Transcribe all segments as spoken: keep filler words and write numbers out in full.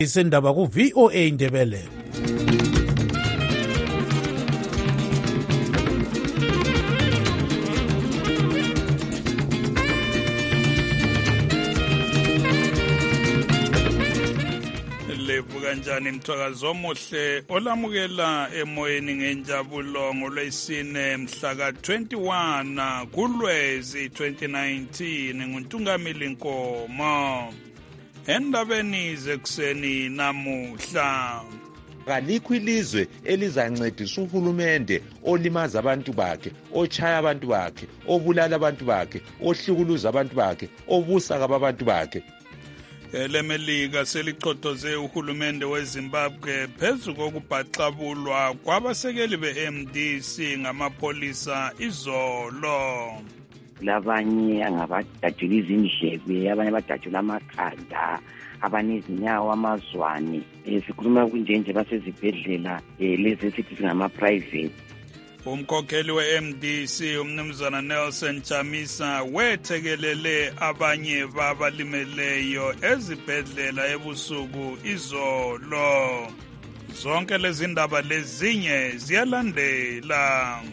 Isendaba ku V O A Ndebele. Kanjani mthakazo omuhle olamukela emoyeni ngenjabulo ngolwesine mhla ka twenty-one kuLwezi twenty nineteen nguNtungamili Nkomo. Endabeni zekuseni namuhla, kalikho ilizwe elizancedisa uhulumende olimaza abantu bakhe, ochaya abantu bakhe, obulala abantu bakhe, ohlukuluza abantu bakhe, obusa kabantu bakhe. elemelika selichotoze uhulumende weZimbabwe phezu kokubhaxabulwa kwabasekeli be-M D C ngamapholisa izolo. Labanye angabadadula izindlebe, abanye badadula amakhanda, abanye izinyawo, amazwane. Sikhuluma kunjenje basezibhedlela lezi esithi singama-private. Umkhokheli we-M D C umnumzana Nelson Chamisa wethekelele abanye babalimeleyo ezibhedlela ebusuku izolo. Zonke lezi ndaba lezinye ziyalandela.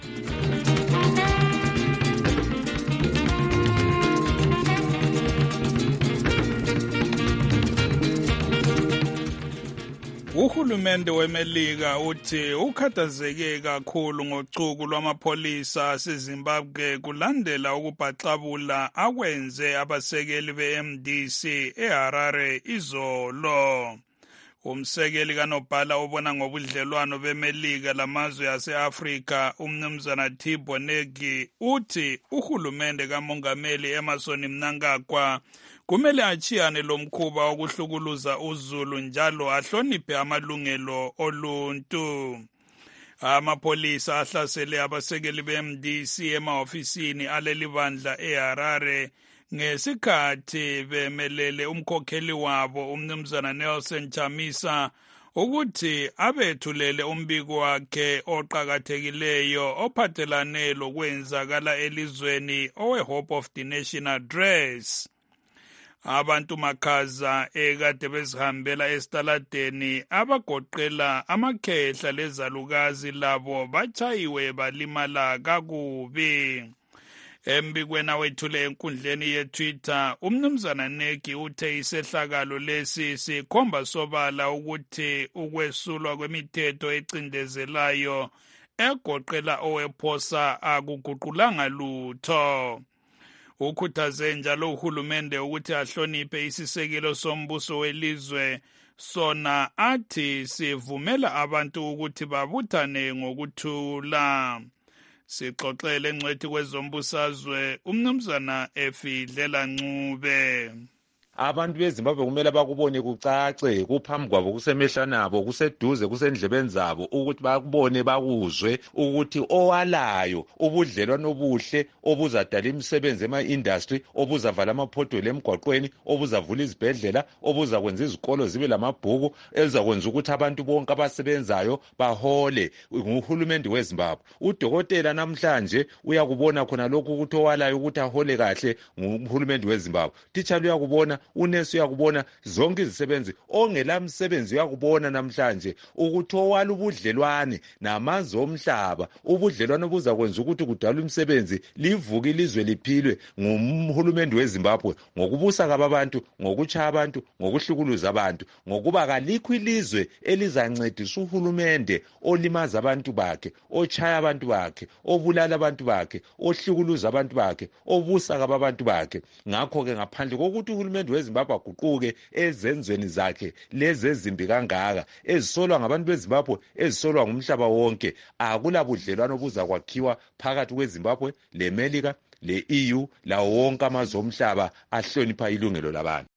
Uhulumende weMelika uthi ukhathazeke kakhulu ngochuku lwamapholisa aseZimbabwe kulandela ukubhaxabula akwenze abasekeli be-M D C eHarare izolo. Umsekeli kanobhala obona ngobudlelwano beMelika lamazwe ase-Afrika umnumzana Thabo Mbeki uthi uhulumende kamongameli Emmerson Mnangagwa kumele achiyane lo mkhuba wokuhlukuluza uZulu njalo ahloniphe amalungelo oluntu. Amapholisa ahlasele abasekeli be-M D C emahofisini aleli bandla eHarare ngesikhathi bemelele umkhokheli wabo umnumzana Nelson Chamisa ukuthi abethulele umbiko wakhe oqakathekileyo ophathelane lokwenzakala elizweni owe-Hope of the Nation Address. Abantu makhaza ekade bezihambela esitaladeni abagoqela amakhehla lezalukazi labo bachayiwe balimala kakubi. Embikweni awethule enkundleni yeTwitter, umnumzana Mbeki uthe isehlakalo lesi sikhomba sobala ukuthi ukwesulwa kwemithetho ecindezelayo egoqela owephosa akuguqulanga lutho. Ukhuthaze njalo uhulumende ukuthi ahloniphe isisekelo sombuso welizwe, sona athi sivumela abantu ukuthi babuthane ngokuthula. Sixoxele ngcwethi kwezombusazwe umnumzana Efidlela Ncube. Abantu beZimbabwe kumele bakubone kucace kuphambi kwabo kusemehlanabo kuseduze kusendlebeni zabo ukuthi bakubone bakuzwe ukuthi owalayo ubudlelwano obuhle obuzadala imisebenzi ema-industry, obuzavala amaphotholo emgwaqweni, obuzavula izibhedlela, obuzakwenza izikolo zibe lamabhuku, ezakwenza ukuthi abantu bonke abasebenzayo bahole nguhulumende weZimbabwe. Udokotela namhlanje uyakubona khona lokhu ukuthi owalayo ukuthi ahole kahle nguhulumende weZimbabwe. Teacher uyakubona, unesi uyakubona, zonke izisebenzi ongela msebenzi uyakubona namhlanje ukuthi owala ubudlelwane namazwe omhlaba, ubudlelwane obuzakwenza ukuthi kudalwe imisebenzi, livuke ilizwe liphilwe nguhulumende weZimbabwe ngokubusa kwabantu, ngokuchaya abantu, ngokuhlukuluza abantu, ngokuba kalikho ilizwe elizancedisa uhulumende olimaza abantu bakhe, ochaya abantu bakhe, obulala abantu bakhe, ohlukuluza abantu bakhe, obusa kwabantu bakhe. Ngakho ke ngaphandle kokuthi uhulumende weZimbabwe aguquke ezenzweni zakhe lezi ezimbi kangaka ezisolwa ngabantu beZimbabwe, ezisolwa ngumhlaba wonke, akula budlelwano obuzakwakhiwa phakathi kweZimbabwe leMelika le-E U lawo wonke amazwe omhlaba ahlonipha ilungelo labantu.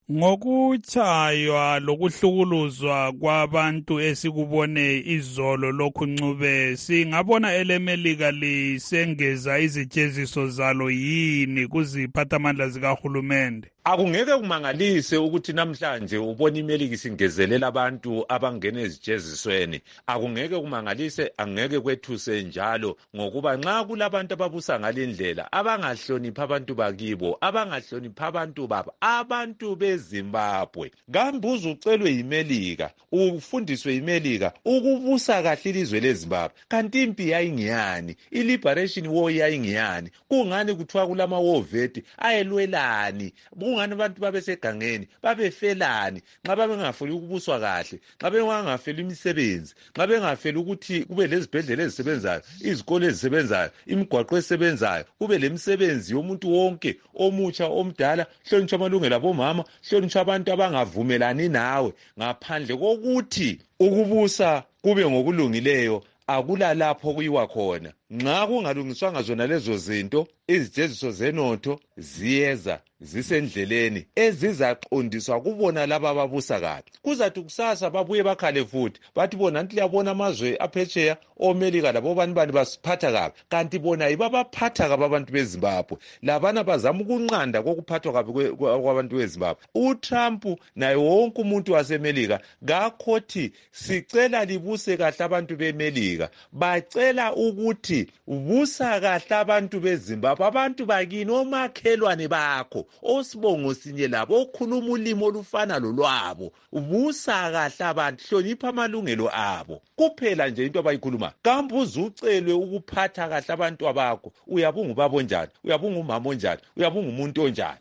Ngokuchaywa lokuhlukuluzwa kwabantu esikubone izolo lokhu Ncube, singabona eleMelika lisengeza izijeziso zalo yini kuziphathamandla zikahulumende? Akungeke kumangalise ukuthi namhlanje ubona iMelika isingezelela abantu abangena ezijezisweni. Akungeke kumangalise, angeke kwethuse njalo ngokuba nxa kulabantu ababusa ngalendlela abangahlonipha abantu bakibo, abangahlonipha abantu babo, abantu bez eZimbabwe. Kambe uzucelwe yimelika, ufundiswe yimelika ukubusa kahle ilizwe leZimbabwe. Kanti impi yayingiyani, i-liberation war yayingiyani. Kungani kuthiwa kulama war vet ayelwelani? Kungani abantu babesegangeni babefelani? Nxa babengafuni ukubuswa kahle, nxa bengangafeli imisebenzi, nxa bengafeli ukuthi kube lezibhedlela ezisebenzayo, izikole ezisebenzayo, imigwaqo esebenzayo, kube lemisebenzi yomuntu wonke, omutsha omdala, hlonitsha amalungelo abomama, hlonitsha abantu abangavumelani nawe, ngaphandle kokuthi ukubusa kube ngokulungileyo. Akula lapho kuyiwa khona. Nxa kungalungiswanga zona lezo zinto, izijeziso zenotho ziyeza zisendleleni ezizaqondiswa kubona laba ababusa kabi. Kuzathi kusasa babuye bakhale futhi bathi bona nti liyabona amazwe aphetsheya omelika labo bani bani basiphatha kabi, kanti bona ibabaphatha kabi abantu beZimbabwe. Labana bazama ukunqanda kokuphathwa kabi kwabantu beZimbabwe. uTrump naye wonke umuntu wasemelika ngakhothi sicela libuse kahle abantu bemelika, bacela ukuthi busa kahle abantu beZimbabwe, abantu bakini, omakhelwane bakho, osibongo sinye labo, okhuluma ulimi olufana lolwabo. Busa kahle abantu, hlonipha amalungelo abo. Kuphela nje into abayikhuluma. Kambe uzucelwe ukuphatha kahle abantu abakho, uyabunga ubaba onjani, uyabunga umama onjani, uyabunga umuntu onjani.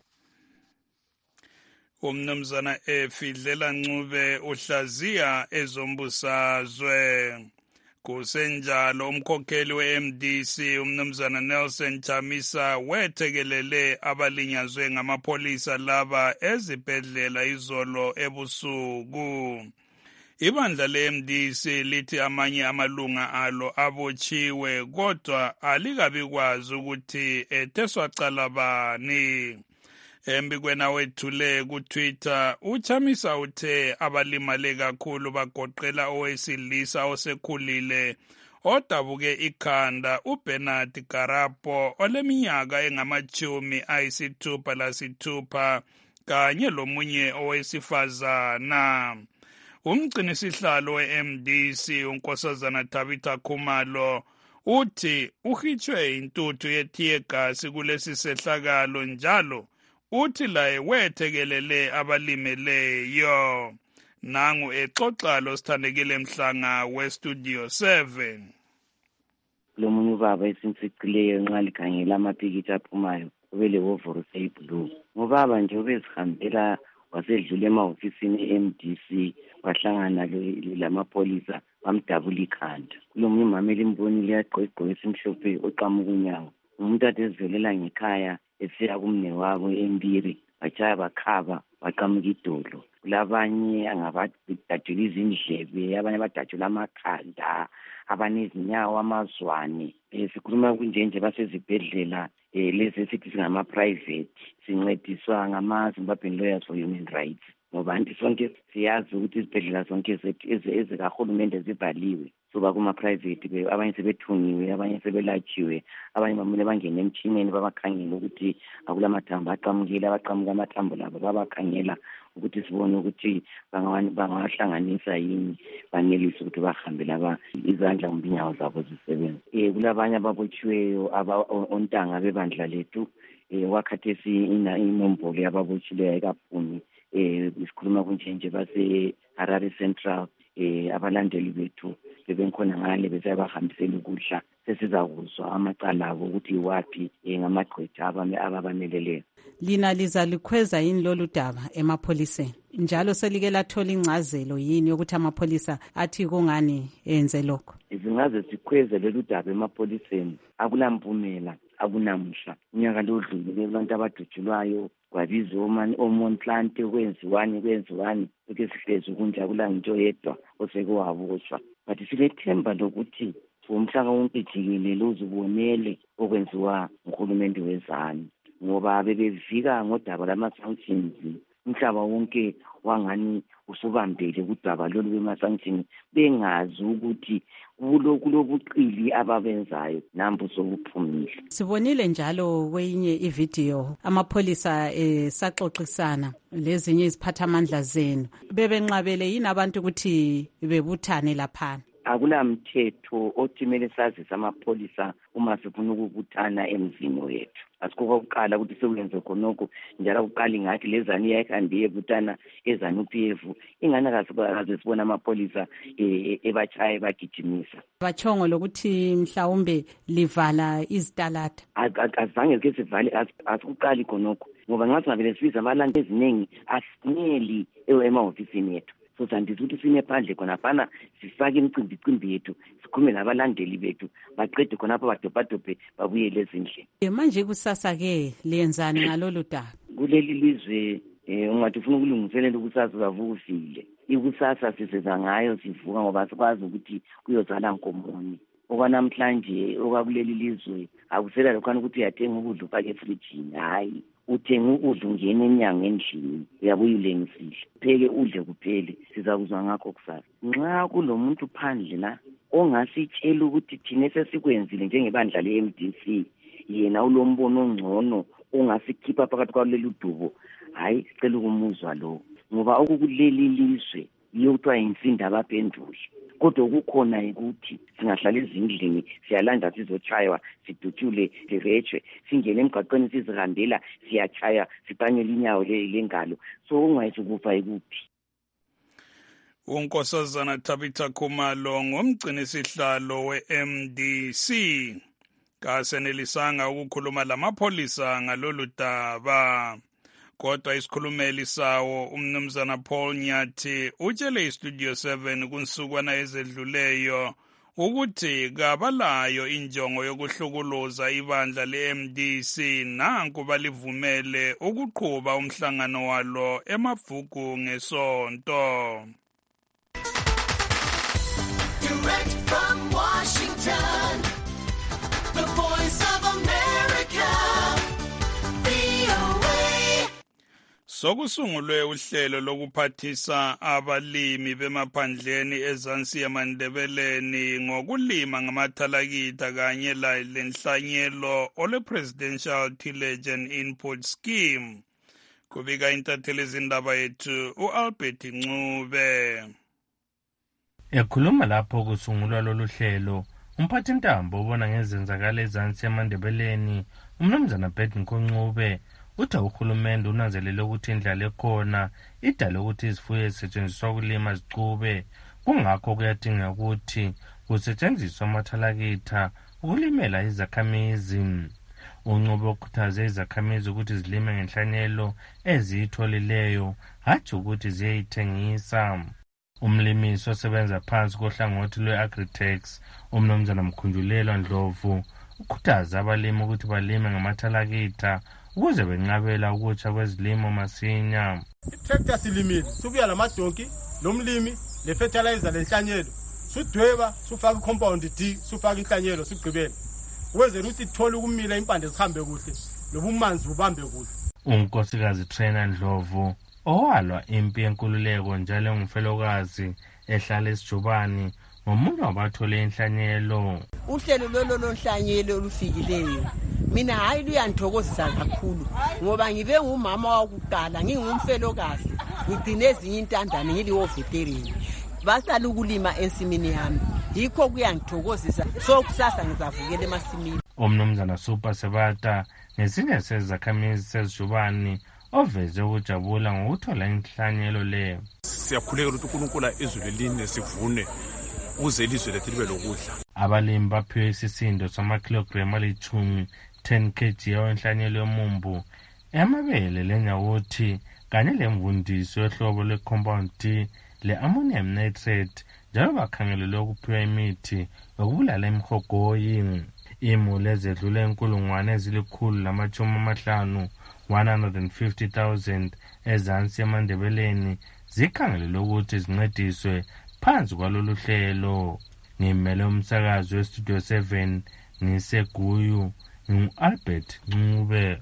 Umnumzana Efidlela Ncube uhlaziya ezombusazwe. Kusenjalo umkhokheli we-M D C umnumzana Nelson Chamisa wethekelele abalinyazwe ngamapolisa laba ezibhedlela izolo ebusuku. Ibandla le-M D C lithi amanye amalunga alo abotshiwe kodwa alikabikwazi ukuthi etheswa cala bani. Embikweni awethule kuTwitter, uChamisa uthe abalimale kakhulu bagoqela owesilisa osekhulile odabuke ikhanda uBernard Garapo oleminyaka engamachumi ayisithupha lasithupha kanye lomunye owesifazana. Umgcinisihlalo we-M D C unkosazana Tabitha Khumalo uthi uhitshwe intuthu yethiyegasi kulesi sehlakalo njalo uthi laye wethekelele abalimeleyo. Nangu exoxa lo Sithandekile Mhlanga we-Studio seven. Lo munye ubaba esimfiqileyo nxa likhangela amapikitsha aphumayo ubele wovoro seyiblue. Ngobaba nje ubezihambela wasedlula emahofisini e-M D C wahlangana lamapolisa bamdabula ikhanda. Kulo munye umama elimbonile yagqoka esimhlophe oqamuka unyawo. Umuntu ade ezivelela ngekhaya esiya kumne wabo eMbiri batshaya bakhaba baqamuka idolo. Kulabanye angabadadula izindlebe, abanye badadula amakhanda, abanye izinyawo, amazwane. Sikhuluma kunjenje basezibhedlela lezi esithi singama-private, sincediswa ngama-Zimbabwean Lawyers for Human Rights. Ngoba anti sonke siyazi ukuthi izibhedlela zonke ezikahulumende zibhaliwe. Soba kuma-private, abanye sebethungiwe, abanye sebelatshiwe, abanye bamele bangene emtshineni babakhangela ukuthi akulamathambo aqamukile, abaqamuka amathambo labo babakhangela ukuthi sibone ukuthi bangawahlanganisa yini, banelise ukuthi bahambe laba izandla kumbe inyawo zabo zisebenza. Um kulabanye ababotshiweyo ontanga bebandla lethu, um wakhathesi inombolo yababotshileyo ayikaphumi. Um isikhuluma kunjenje base-Harare Central, um abalandeli bethu bebenkhona ngale besayabahambisela ukudla. Sesizakuzwa amacala abo ukuthi iwaphi ngamagqwetha ababameleleyo. Lina liza likhweza yini lolu daba emapholiseni? Njalo selike lathola ingcazelo yini yokuthi amapholisa athi kungani enze lokho? Izingaze sikhweze lolu daba emapholiseni akulampumela, akunamuhla. Unyaka lo odlulile abantu abadutshulwayo kwabizwa oMontlante kwenziwani kwenziwani lokhu sihlezi kunja kulangitsho yedwa osekuwabotshwa. But silethemba lokuthi umhlaka wonke jikelele uzibonele okwenziwa nguhulumende wezani, ngoba bebevika ngodaba lama-sanctions. Umhlaba wonke wangani usubambele kudaba lolu lwema-sanctions bengazi ukuthi kulobuqili ababenzayo nambu sokuphumile. Sibonile njalo kwenye ividiyo amapholisa esaxoxisana lezinye iziphathamandla zenu. Bebenqabele yini abantu ukuthi bebuthane laphana? akulamthetho othi kumele sazise amapholisa uma sifuna ukubuthana emzini wethu. Asikho kokuqala ukuthi sekwenze khonokho njalo kuqala ingathi lezani iyayihambe iyebutana ezanu-P F ingani akaze sibona amapholisa ebachaye bagijimisa. Bachongo lokuthi mhlawumbe livala izitalada. Azange ke sivale asikuqali khonokho ngoba ngathi ngavele sibiza abalandi eziningi asinyeli emahofisini yethu. So sandisa ukuthi sine phandle khona fana sifake imicimbi imicimbi yethu sikhume nabalandeli bethu baqede khonapho badobhadobhe babuyele ezindlini. Manje kusasa ke liyenzani ngalolu daba? Kuleli lizwe ungathi ufuna ukulungiselela ukusasa uzavuka ufile. Ikusasa siseza ngayo sivuka ngoba sikwazi ukuthi kuyozala nkomoni. Okwanamhlanje okwakuleli lizwe akusela lokhana ukuthi uyathenga ukudla ufake efrijini. Hayi, uthenga ukudla ungena enyanga endlini uyabuya ulengisile pheke udle kuphele. Sizakuzwa ngakho kusasa. Nxa kulomuntu phandle la ongasitshela ukuthi thina sesikwenzile njengebandla le-M D C yena ulombono ongcono ongasikhipha phakathi kwaleli dubo, hayi sicela ukumuzwa lo ngoba okukuleli lizwe yokuthiwa insinda abaphenduli. Kodwa kukhona ukuthi singahlala ezindlini siyalanda sizochaywa sidutshule direchwe singene emgaqweni sizihambela siyachaya sipanyela inyawo lengalo. So ungayitho kufa ikuphi. uNkosazana Tabitha Khumalo ngomgcini sihlalo we-M D C kasenelisanga ukukhuluma lamapholisa ngalolu daba. Kodwa isikhulumeli sawo umnumzana Paul Nyathi utshele iStudio seven kunsukwana ezedluleyo ukuthi kabalayo injongo yokuhlukuluza ibandla le-M D C nanku balivumele ukuqhuba umhlangano walo emavuku ngesonto. Direct from Washington, the Voice of America, V O A. Sokusungulwe uhlelo lokuphathisa abalimi bemaphandleni ezansi yamandebeleni ngokulima ngamathalakitha kanye lenhlanyelo ole Presidential Tillage and Input Scheme. Kubika intatheli izindaba yethu uAlbert Ncube. Ekhuluma lapho kusungulwa lolu hlelo, umphathintambo ubona ngezenzakalo ezansi yamandebeleni umnumzana Beth Ncube uthi uhulumende unanzelele ukuthi indlala ekhona idale ukuthi izifuyo ezisetshenziswa ukulima zicube, kungakho kuyadinga ukuthi kusetshenziswe amathalakitha ukulimela izakhamizi. uNcube ukhuthaze izakhamizi ukuthi zilime ngenhlanyelo eziyitholileyo hatshi ukuthi ziyayithengisa. Umlimisi osebenza phansi kohlangothi lwe-Agritex umnumzana Mkhunjulelwa Ndlovu ukhuthaza abalimi ukuthi balime ngamathalakitha ukuze benqabela ukutsha kwezilimo masinya. I-tractor silimile subuya lamadonki lomlimi le-fertilizer lenhlanyelo sudweba sufaka i-compound D sufaka inhlanyelo sigqibele ukwenzela ukuthi sithole ukumila impande zihambe kuhle nobumanzi bubambe kuhle. uNkosikazi Trainer Ndlovu owalwa impi yenkululeko njalo ngumfelokazi ehlala esijubani ngomunye wabathole inhlanyelo. Uhlelo lolo lonhlanyelo olufikileyo mina hayi luyanthokozisa kakhulu ngoba ngibe ngumama wakuqala ngingumfelokazi ngigcine ezinye intandane ngiliwo veteran basala ukulima ensimini yami yikho kuyangithokozisa so kusasa ngizavukela emasimini. Umnumzana Super Sebata ngesinye sezakhamizi sezijubani oveze ukujabula ngokuthola inhlanyelo leyo. Siyakhuleka ukuthi uNkulunkulu izulu eline sivune ukuze ilizwe lethu libe lokudla. Abalimi baphiwe isisindo samakhilogramu alithumi ten kilograms yenhlanyelo yomumbu emabele lenyawothi kanye lemvundiso yohlobo lwe-compound D le-ammonium nitrate njalo bakhangelelwe ukuphiwa imithi yokubulala imihogoyi. Imuli ezedlule inkulungwane ezilikhulu lamatshumi amahlanu one hundred fifty thousand ezansi yamandebeleni zikhangelelwe ukuthi zincediswe phansi kwalolu hlelo. Ngimele umsakazi weStudio seven ngiseGuyu ngu-Albert Ncube.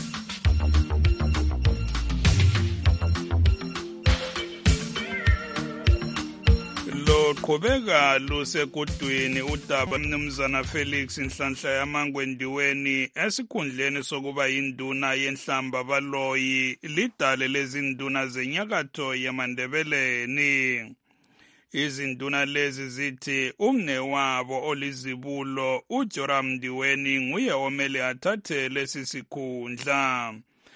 Loqhubeka lusekudwini udaba mnumzana Felix Nhlanhla yamangwendiweni esikhundleni sokuba induna yenhlamba baloyi lidale lezinduna zenyakatho yamandebeleni. Izinduna lezi zithi umnewabo olizibulo uJoram Ndiweni nguye omele athathe lesi sikhundla.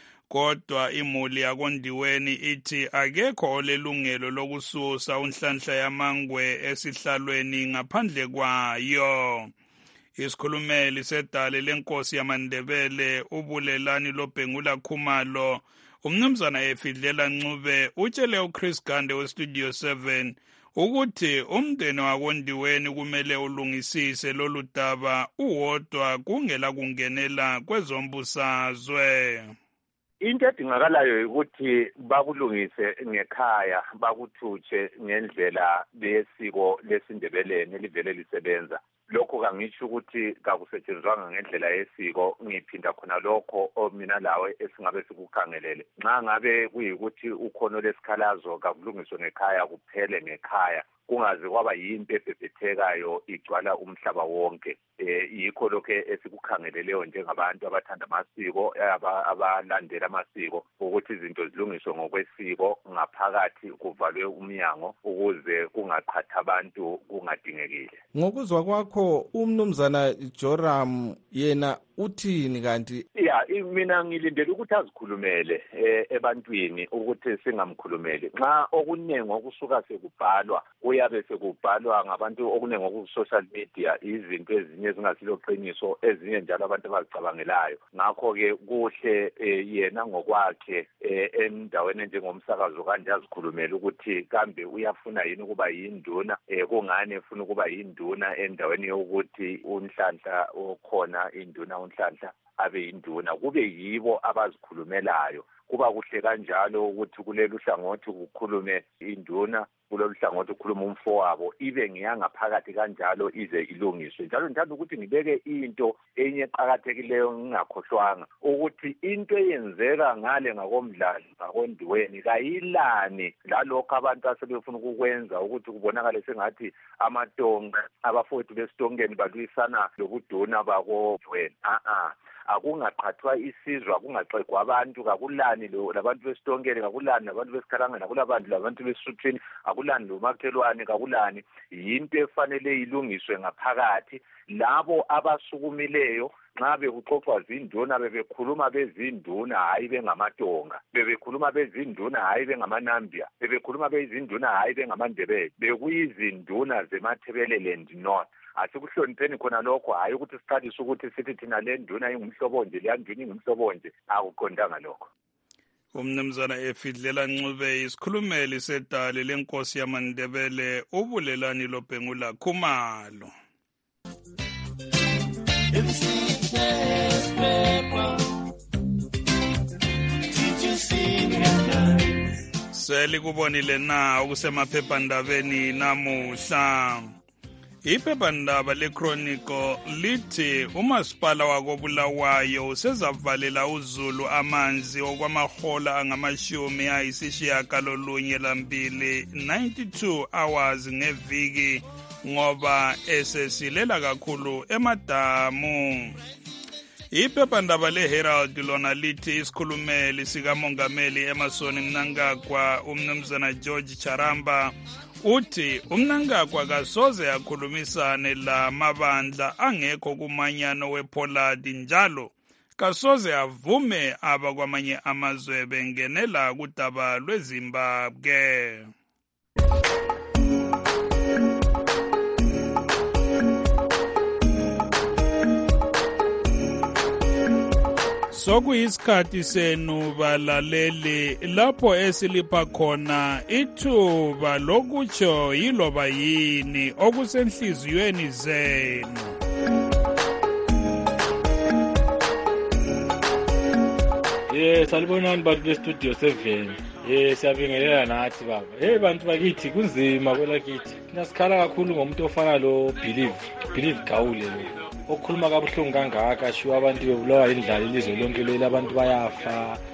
Kodwa imuli yakondiweni ithi akekho olelungelo lokususa unhlanhla yamangwe esihlalweni ngaphandle kwayo. Isikhulumeli sedale lenkosi yamaNdebele ubulelani loBhengula Khumalo umnumzana Efidlela Ncube utshele uChris Gande weStudio seven ukuthi umndeni wakondiweni kumele ulungisise lolu daba uwodwa kungela kungenela kwezombusazwe. Into edingakalayo ukuthi bakulungise ngekhaya bakuthutshe ngendlela lesiko lesindebeleni elivele lisebenza. Lokho kangisho ukuthi kakusetshenzwanga ngendlela yesiko ngiphinda khona lokho omina lawe esingabe sikukhangelele. Nxa ngabe kuyikuthi ukhono lesikhalazo kakulungiswe ngekhaya kuphele ngekhaya kungaze kwaba yinto ebhebhethekayo igcwala umhlaba wonke. Eh yikho lokho esikukhangeleleyo njengabantu abathanda amasiko abalandela amasiko ukuthi izinto zilungiswe ngokwesiko ngaphakathi kuvalwe umnyango ukuze kungaqhatha abantu kungadingekile. Ngokuzwa kwakho umnumzana Joram yena uthini kanti? Ya mina ngilindele ukuthi azikhulumele ebantwini ukuthi singamkhulumeli. Nxa okuningi okusuka sekubhalwa kuyabe sekubhalwa ngabantu okuningi ku social media izinto ezinye ezingasiloqiniso ezinye njalo abantu abazicabangelayo. Ngakho ke kuhle yena ngokwakhe endaweni njengomsakazo kanje azikhulumela ukuthi kambe uyafuna yini ukuba yinduna kungani efuna ukuba yinduna endaweni yokuthi unhlanhla okhona induna unhlanhla abe yinduna kube yibo abazikhulumelayo. Kuba kuhle kanjalo ukuthi kulelu hlangothi kukhulume induna kulolu hlangothi ukhuluma umfowabo ibe ngiyangaphakathi kanjalo ize ilungiswe. Njalo njalo ukuthi ngibeke into enye eqhakathekileyo ngingakhohlwanga ukuthi into eyenzeka ngale ngakomdlalo ngakondiweni kayilani lalokho abantu asebefuna ukukwenza ukuthi kubonakale sengathi amatonga abafowethu besitongeni balwisana lobuduna bakodweni. a a akungaqhathwa isizwe akungaxegwa abantu kakulani labantu besitongeni kakulani labantu besikhalangeni akulabantu labantu besuthwini akulani lomakhelwane kakulani yinto efanele ilungiswe ngaphakathi. Labo abasukumileyo nxa bekuxoxwa zinduna bebekhuluma bezinduna hayi bengamatonga, bebekhuluma bezinduna hayi bengamanambia, bebekhuluma bezinduna hayi bengamandebele, bekuyizinduna zemathebeleland north. Asikuhlonipheni khona lokho hayi ukuthi siqalise ukuthi sithi thina le nduna ingumhlobonje le nduna ingumhlobonje akuqondanga lokho. Umnumzana Efidlela Ncube isikhulumeli sedale lenkosi yamaNdebele ubulelani loBhengula Khumalo. Seli kubonile na ukusemaphephandabeni namuhla. Iphephandaba leChronicle lithi umasipala wakobulawayo usezavalela uZulu amanzi okwamahola angamashumi ayisishiyagalolunye lambili ninety-two hours ngeviki ngoba esesilela kakhulu emadamu. Iphephandaba leHerald lona lithi isikhulumeli sikamongameli Emmerson Mnangagwa umnumzana George Charamba uthi uMnangagwa kasoze akhulumisane la mabandla angekho kumanyano wePolandi njalo kasoze avume abakwamanye amazwe bengenela kudaba lweZimbabwe. Sokuyisikhathi senu balaleli lapho esilipha khona ithuba lokutsho yiloba yini okusenhliziyweni zenu. Yes, salibonani bantu beStudio seven. Eh siyabingelela nathi baba. Hey bantu bakithi kunzima kwelakithi. Nasikhala kakhulu ngomuntu ofana lo Believe, Believe Gawule lo. Okhuluma kabuhlungu kangaka sho abantu bebulawa indlala ilizwe lonke leli abantu bayafa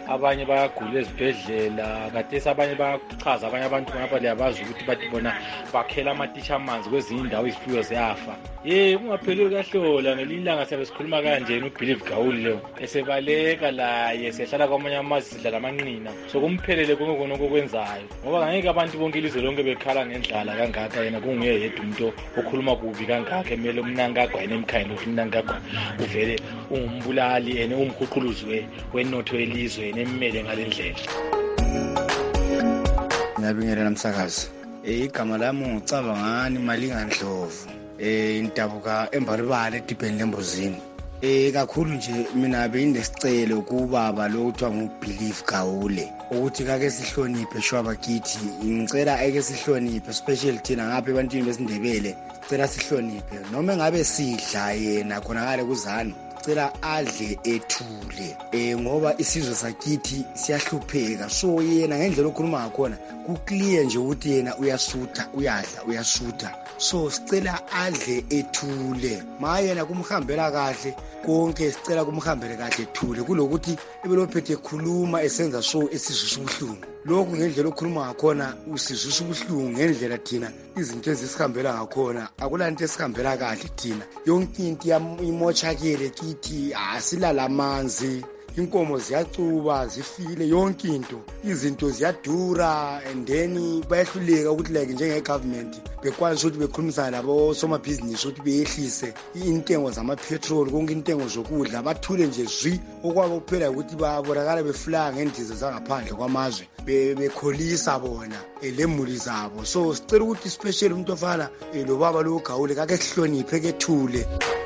abanye bayagula ezibhedlela kathesi abanye bayachaza abanye abantu ngapha liyabazi ukuthi bathi bona bakhela amatitsha amanzi kwezinye indawo izifuyo ziyafa. Ye kungapheleli kahlola ngelinye ilanga siyabe sikhuluma kanjena uBelieve Gawule lo esebaleka laye sehlala kwamanye amazi sidlala amanqina so kumphelele konke konke okwenzayo ngoba ngeke abantu bonke ilizwe lonke bekhala ngendlala kangaka yena kunguye yedwa umuntu okhuluma kubi kangaka emele umnankagwa yena emkhayeni ukuthi umnankagwa uvele ungumbulali ene umkhuquluzi wenotho yelizwe yena emmele ngalendlela. Ngiyabingelela msakazi. Eh igama lami ngicabangani Malingandlovu. Eh indabuka embalibale edibheni lembuzini. Eh kakhulu nje mina beyinesicelo kubaba lo kuthiwa nguBelieve Gawule ukuthi kake sihloniphe shwaba kithi. Ngicela ake sihloniphe especially thina ngapha ebantwini besindebele. Ngicela sihloniphe noma ngabe sidla yena khona ngale kuzana. Ngicela adle ethule eh ngoba isizwe sakithi siyahlupheka so yena ngendlela okhuluma ngakhona ku clear nje ukuthi yena uyasutha uyadla uyasutha so sicela adle ethule maye yena kumhambela kahle konke sicela kumhambele kahle ethule kulokuthi ebelophethe ekhuluma esenza so esizwe ubuhlungu lokhu ngendlela okhuluma ngakhona usizwe ubuhlungu ngendlela thina izinto ezisihambela ngakhona akulanto esihambela kahle thina yonke into imochakele kithi asilala amanzi inkomo ziyacuba zifile yonke into izinto ziyadura and then bayahluleka ukuthi like njenge government bekwazi ukuthi bekhulumisana labo soma business ukuthi beyehlise intengo zama petrol konke intengo zokudla bathule nje zwi okwabo kuphela ukuthi babonakala beflanga ngendiza zangaphandle kwamazwe bekholisa bona elemuli zabo so sicela ukuthi special umuntu ofana lo baba lo Gawule kake sihloniphe kethule.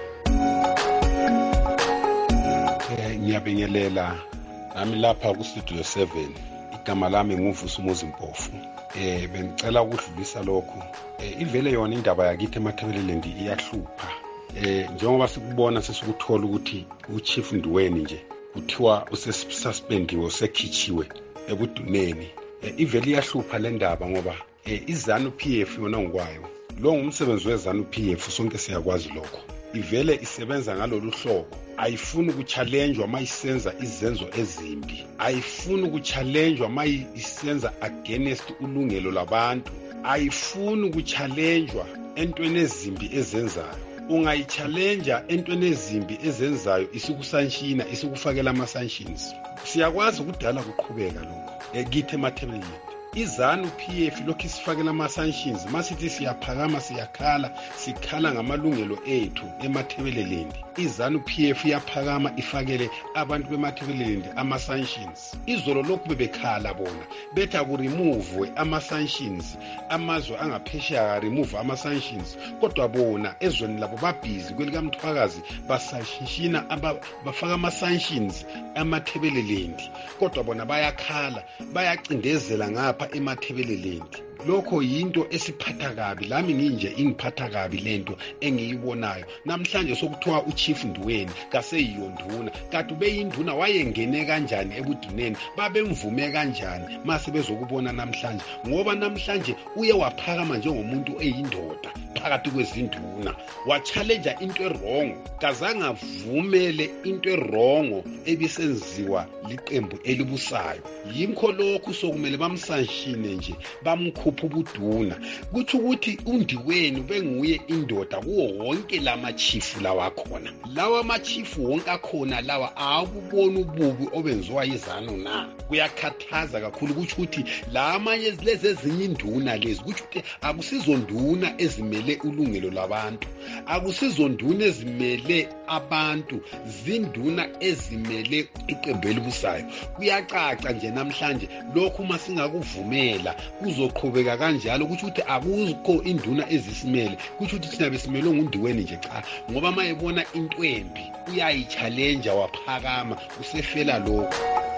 Ngiyabingelela nami lapha ku Studio seven igama lami nguVusi Muzimpofu eh bengicela ukudlulisa lokho eh ivele yona indaba yakithi eMathebelelendi iyahlupha eh njengoba sikubona sesikuthola ukuthi uChief Ndweni nje kuthiwa usesuspendiwe usekhichiwe ebuduneni eh ivele iyahlupha le ndaba ngoba eh iZanu P F yona ngokwayo lo ngumsebenzi weZanu P F sonke siyakwazi lokho ivele isebenza ngalolu hlobo ayifuni ukuchallengewa mayisenza izenzo ezimbi ayifuni ukuchallengewa mayisenza against ulungelo labantu ayifuni ukuchallengewa entweni ezimbi ezenzayo ungayichallengeja entweni ezimbi ezenzayo isikusanshina isikufakela ama sanctions siyakwazi ukudala kuqhubeka lokho ekithe eMathebelelendi iZanu P F lokho isifakela ama sanctions masithi siyaphakama siyakhala sikhala ngamalungelo ethu eMathebelelendi iZanu P F iyaphakama ifakele abantu beMathebelelendi ama sanctions izolo lokhu bebekhala bona betha ku remove ama sanctions amazwe angaphesheya remove ama sanctions kodwa bona ezweni labo babhizi kwelika Mthwakazi basashishina bafaka ama sanctions eMathebelelendi kodwa bona bayakhala bayacindezela ngapha eMathebelelendi lokho yinto esiphatha kabi lami nginje ingiphatha kabi lento engiyibonayo namhlanje sokuthiwa uChief Ndweni kaseyiyonduna kanti ubeyinduna wayengene kanjani ebuduneni babemvume kanjani mase bezokubona namhlanje ngoba namhlanje uye waphakama njengomuntu eyindoda phakathi kwezinduna wachallenge into errong kazange avumele into errong ebisenziwa liqembu elibusayo yimkho lokhu sokumele bamsanshine nje bamkhupha ubuduna kuthi ukuthi uNdiweni benguye indoda kuwo wonke lamachifu lawa khona lawa machifu wonke akhona lawa akubona ububi obenziwa yiZanu na kuyakhathaza kakhulu kuthi ukuthi lamanye lezi ezinye induna lezi kuthi ukuthi akusizonduna ezimele ulungelo labantu akusizonduna ezimele abantu zinduna ezimele iqembu elibusayo kuyacaca nje namhlanje lokhu masingakuvumela kuzoqhubeka kanjalo kuthi ukuthi akuzikho induna ezisimele kuthi ukuthi thina besimele nguNdiweni nje cha ngoba mayebona intwembi uyayichallenge waphakama usefela lokho.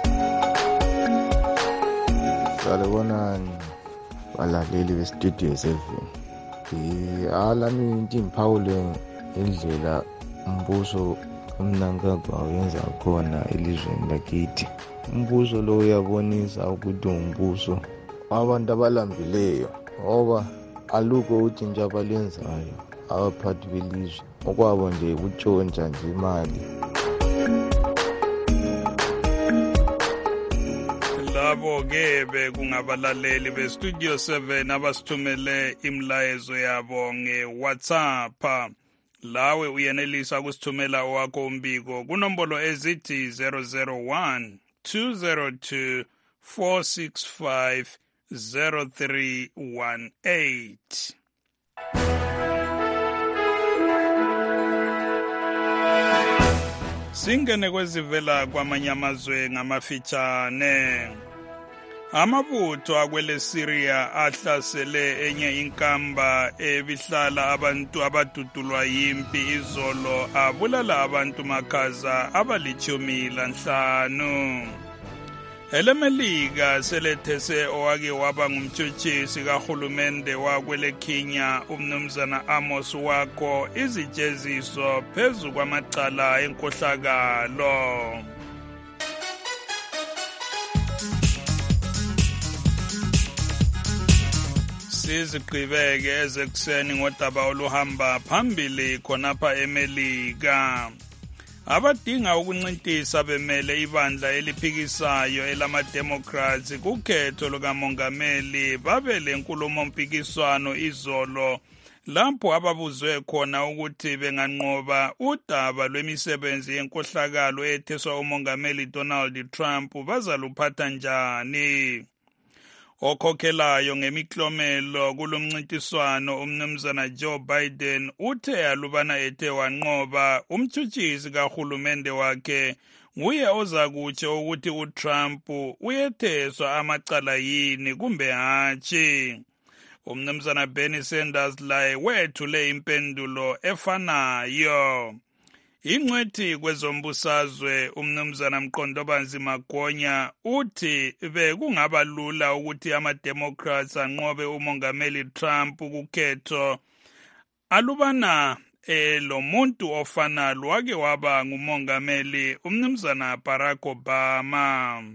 Salibonani balaleli be Studio seven eh alami into imphawule indlela umbuso umnankagwa wenza khona elizweni lakithi umbuso lo uyabonisa ukuthi umbuso abantu abalambileyo ngoba alukho utshintsha abalenzayo abaphathi belizwe okwabo nje ukutshontsha nje imali labo ke bekungabalaleli bestudio seven abasithumele imlayezo yabo nge-WhatsApp. Lawe uyenelisa kusithumela wakho umbiko kunombolo ezithi zero zero one two zero two four six five zero three one eight. Singene kwezivela kwamanye amazwe ngamafitshane. Amabutho akwele Syria ahlasele enye inkamba ebihlala abantu abadudulwa yimpi izolo abulala abantu makhaza abalichumi lanhlanu. EleMelika selethese owake waba ngumtshutshisi kahulumende wakwele Kenya umnumzana Amos Wako izijeziso phezu kwamacala enkohlakalo. Siziqhibeke ezekuseni ngodaba oluhamba phambili khonapha eMelika. Abadinga ukuncintisa bemele ibandla eliphikisayo elama-Democrats kukhetho lukamongameli babe lenkulumo mpikiswano izolo lapho ababuzwe khona ukuthi benganqoba udaba lwemisebenzi yenkohlakalo etheswa umongameli Donald Trump bazaluphatha njani. Okhokhelayo ngemiklomelo kulomncintiswano umnumzana Joe Biden uthe alubana ethe wanqoba umtshutshisi kahulumende wakhe nguye ozakutsho ukuthi uTrump uyetheswa amacala yini kumbe hatshi. Umnumzana Bernie Sanders laye wethule impendulo efanayo. Ingcwethi kwezombusazwe umnumzana Mqondobanzi Magonya uthi bekungaba lula ukuthi ama-Democrats anqobe umongameli Trump kukhetho alubana eh, lo muntu ofana wake waba ngumongameli umnumzana Barack Obama.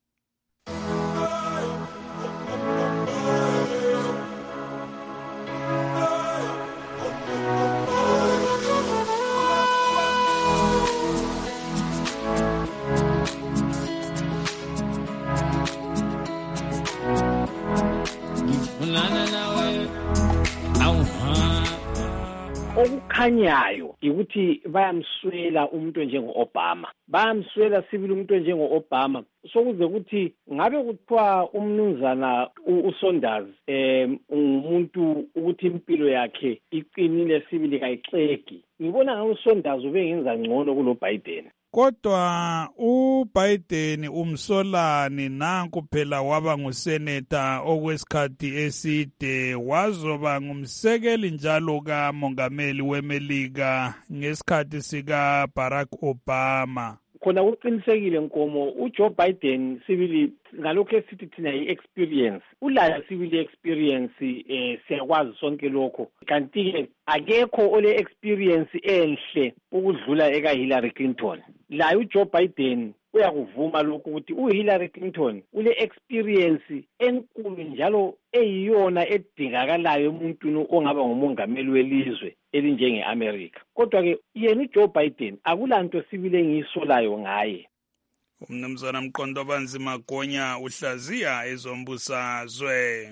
Okukhanyayo ukuthi bayamswela umuntu njengo-Obama, bayamswela sibili umuntu njengo-Obama, sokuze ukuthi ngabe kuthiwa umnumzana uSanders um umuntu ukuthi impilo yakhe iqinile sibili kayixegi. Ngibona ngabe uSanders ubengenza ngcono kulo Biden. Kodwa uBiden umsolani nanku phela waba nguseneta okwesikhathi eside wazoba ngumsekeli njalo kamongameli weMelika ngesikhathi sika Barack Obama. Khona uqinisekile Nkomo uJoe Biden sibili ngalokho esithi thina i-experience ulayo sibili experience eh siyakwazi sonke lokho kanti ke akekho ole experience enhle ukudlula eka Hillary Clinton. La uJoe Biden uyakuvuma lokho ukuthi uHillary Clinton ule experience enkulu njalo eyiyona edingakalayo emuntwini ongaba ngumongameli welizwe elinjenge-America. Kodwa ke yena uJoe Biden akulanto sibile ngiyisolayo ngaye. Umnumzana Mqondobanzi Magonya uhlaziya ezombusazwe.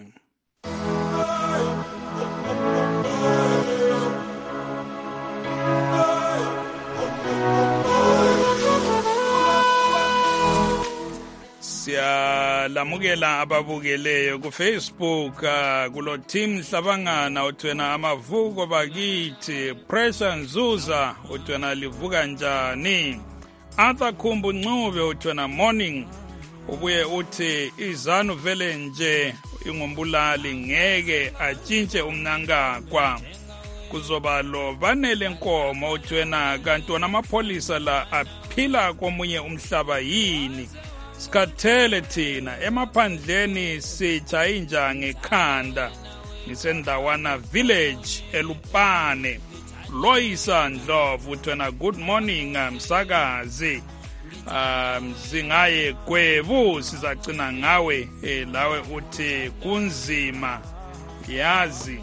Siyalamukela ababukeleyo ku Facebook uh, kulo team Hlabangana uthwena amavuko bakithi Pressure Nzuza uthwena livuka njani Arthur Khumbu Ncube uthwena morning ubuye uthi izanu vele nje ingumbulali ngeke atshintshe umnankakwa kuzoba lo banele nkomo uthwena kanti wona amapholisa la aphila komunye umhlaba yini Skathele thina emaphandleni sitshayinja ngekhanda ngisendawana village eLupane Loyisa Ndlovu uthwena good morning msakazi um singaye Gwebu sizacina ngawe eh, lawe uthi kunzima yazi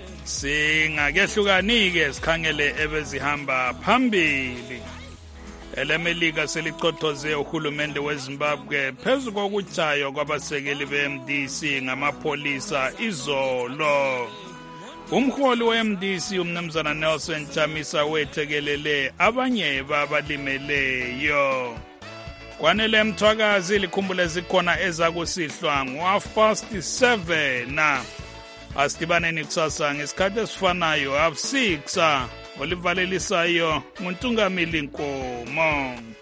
singakehlukanike sikhangele ebezihamba phambili elemelika selichothoze uhulumende weZimbabwe phezu kokutshaywa kwabasekeli be-M D C ngamapholisa izolo. Umholi we-M D C umnumzana Nelson Chamisa wethekelele abanye babalimeleyo. Kwanele Mthwakazi likhumbule zikhona ezakusihlwa ngo-half past seven. Asidibaneni kusasa ngesikhathi esifanayo half six. Olivalelisayo nguNtungamili Nkomo.